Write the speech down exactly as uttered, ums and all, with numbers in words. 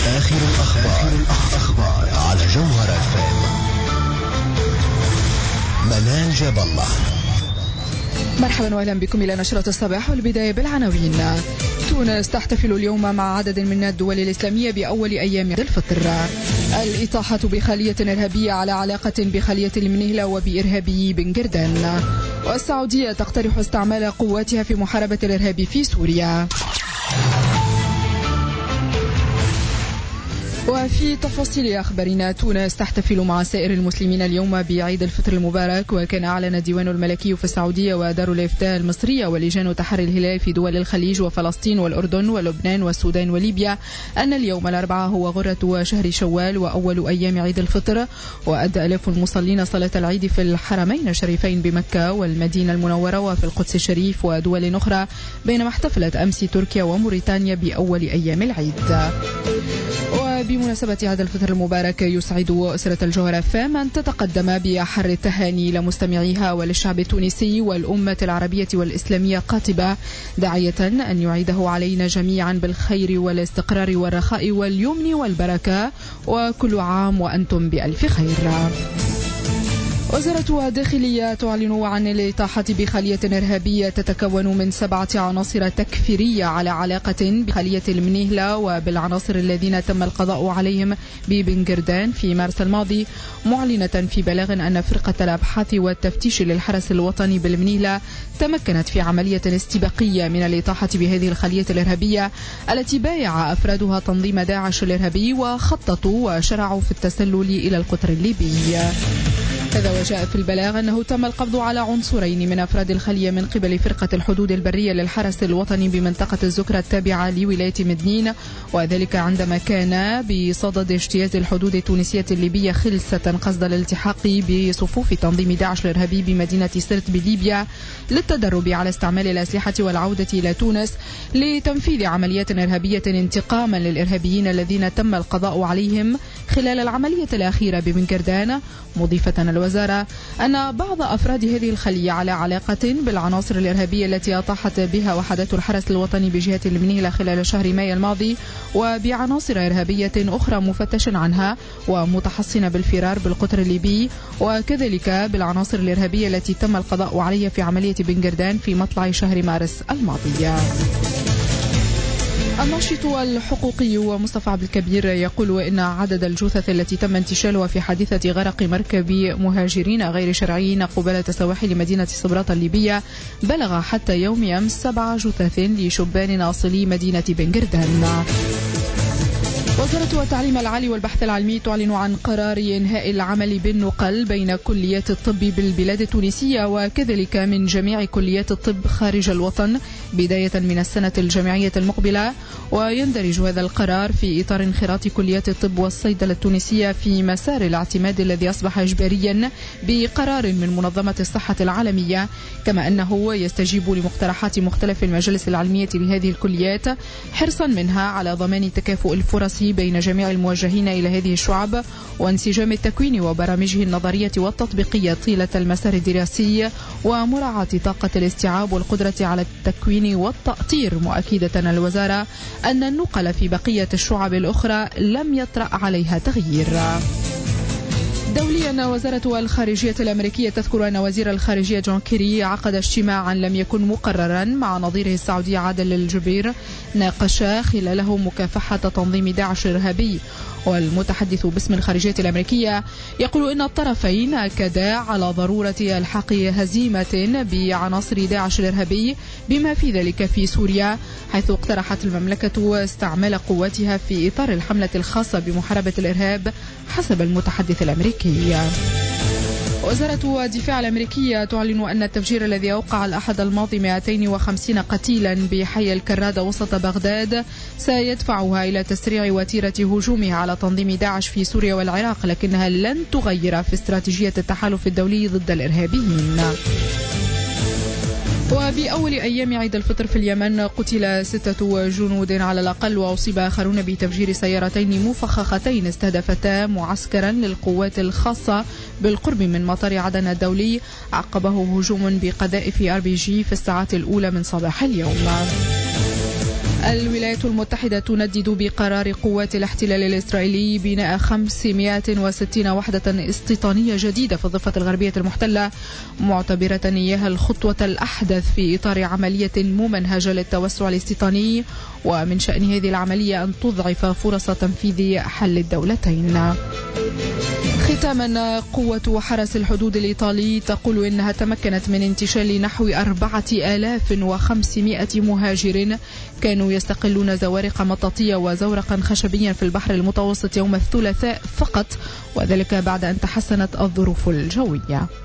آخر الأخبار, آخر الأخبار على جوهر اف ام. منال جاب الله. مرحبا وأهلا بكم إلى نشرة الصباح، والبداية بالعناوين. تونس تحتفل اليوم مع عدد من الدول الإسلامية بأول أيام عيد الفطر. الإطاحة بخلية إرهابية على علاقة بخلية المنهلة وبإرهابي بن قردان. والسعودية تقترح استعمال قواتها في محاربة الإرهاب في سوريا. وفي تفاصيل أخبارنا، تونس تحتفل مع سائر المسلمين اليوم بعيد الفطر المبارك. وكان أعلن الديوان الملكي في السعودية ودار الإفتاء المصرية ولجان تحري الهلال في دول الخليج وفلسطين والأردن ولبنان والسودان وليبيا أن اليوم الأربعاء هو غرة شهر شوال وأول أيام عيد الفطر. وأدى آلاف المصلين صلاة العيد في الحرمين الشريفين بمكة والمدينة المنورة وفي القدس الشريف ودول أخرى، بينما احتفلت أمس تركيا وموريتانيا بأول أيام العيد. وبمناسبة هذا الفطر المبارك، يسعد أسرة الجوهر اف ام أن تتقدم بأحر التهاني لمستمعيها وللشعب التونسي والأمة العربية والإسلامية قاطبة، داعية أن يعيده علينا جميعا بالخير والاستقرار والرخاء واليمن والبركة، وكل عام وأنتم بألف خير. وزارة الداخلية تعلن عن الإطاحة بخلية إرهابية تتكون من سبعة عناصر تكفيرية على علاقة بخلية المنهلة وبالعناصر الذين تم القضاء عليهم ببن قردان في مارس الماضي، معلنة في بلاغ أن فرقة الأبحاث والتفتيش للحرس الوطني بالمنهلة تمكنت في عملية استباقية من الإطاحة بهذه الخلية الإرهابية التي بايع أفرادها تنظيم داعش الإرهابي وخططوا وشرعوا في التسلل إلى القطر الليبي. هذا وجاء في البلاغ أنه تم القبض على عنصرين من أفراد الخلية من قبل فرقة الحدود البرية للحرس الوطني بمنطقة الزكرة التابعة لولاية مدنين، وذلك عندما كان بصدد اجتياز الحدود التونسية الليبية خلسة قصد الالتحاق بصفوف تنظيم داعش الإرهابي بمدينة سرت بليبيا للتدرب على استعمال الأسلحة والعودة إلى تونس لتنفيذ عمليات إرهابية انتقاما للإرهابيين الذين تم القضاء عليهم خلال العملية الأخيرة ببن قردان، مضيفة الوزارة أن بعض أفراد هذه الخلية على علاقة بالعناصر الإرهابية التي أطاحت بها وحدات الحرس الوطني بجهة المنهلة خلال شهر مايو الماضي، وبعناصر إرهابية أخرى مفتش عنها ومتحصنة بالفرار بالقطر الليبي، وكذلك بالعناصر الإرهابية التي تم القضاء عليها في عملية بن قردان في مطلع شهر مارس الماضي. الناشط الحقوقي مصطفى عبد الكبير يقول إن عدد الجثث التي تم انتشالها في حادثة غرق مركب مهاجرين غير شرعيين قبالة سواحل مدينة صبرات الليبية بلغ حتى يوم أمس سبع جثث لشبان أصلي مدينة بن قردان. وزارة التعليم العالي والبحث العلمي تعلن عن قرار إنهاء العمل بالنقل بين كليات الطب بالبلاد التونسية وكذلك من جميع كليات الطب خارج الوطن بداية من السنة الجامعية المقبلة. ويندرج هذا القرار في إطار انخراط كليات الطب والصيدلة التونسية في مسار الاعتماد الذي أصبح إجباريا بقرار من منظمة الصحة العالمية، كما أنه يستجيب لمقترحات مختلف المجالس العلمية لهذه الكليات حرصا منها على ضمان تكافؤ الفرص بين جميع الموجهين إلى هذه الشعب وانسجام التكوين وبرامجه النظرية والتطبيقية طيلة المسار الدراسي ومراعاة طاقة الاستيعاب والقدرة على التكوين والتأطير، مؤكدة الوزارة أن النقل في بقية الشعب الأخرى لم يطرأ عليها تغيير. دوليا، وزارة الخارجية الأمريكية تذكر أن وزير الخارجية جون كيري عقد اجتماعا لم يكن مقررا مع نظيره السعودي عادل الجبير ناقشا خلاله مكافحة تنظيم داعش الإرهابي. والمتحدث باسم الخارجية الأمريكية يقول إن الطرفين أكدا على ضرورة الحق هزيمة بعناصر داعش الإرهابي بما في ذلك في سوريا، حيث اقترحت المملكة استعمال قواتها في إطار الحملة الخاصة بمحاربة الإرهاب حسب المتحدث الأمريكي. وزارة الدفاع الأمريكية تعلن أن التفجير الذي أوقع الأحد الماضي مئتين وخمسين قتيلا بحي الكرادة وسط بغداد سيدفعها إلى تسريع وتيرة هجومها على تنظيم داعش في سوريا والعراق، لكنها لن تغير في استراتيجية التحالف الدولي ضد الإرهابيين. وبأول أيام عيد الفطر في اليمن قتل ستة جنود على الأقل وأصيب آخرون بتفجير سيارتين مفخختين استهدفتا معسكرا للقوات الخاصة بالقرب من مطار عدن الدولي عقبه هجوم بقذائف آر بي جي في الساعات الأولى من صباح اليوم. الولايات المتحدة تندد بقرار قوات الاحتلال الإسرائيلي بناء خمسمائة وستين وحدة استيطانية جديدة في الضفة الغربية المحتلة، معتبرة إياها الخطوة الأحدث في إطار عملية ممنهجة للتوسع الاستيطاني، ومن شأن هذه العملية أن تضعف فرص تنفيذ حل الدولتين. ختاما، قوة حرس الحدود الإيطالي تقول إنها تمكنت من انتشال نحو أربعة آلاف وخمسمائة مهاجر كانوا يستقلون زوارق مطاطية وزورقا خشبيا في البحر المتوسط يوم الثلاثاء فقط، وذلك بعد أن تحسنت الظروف الجوية.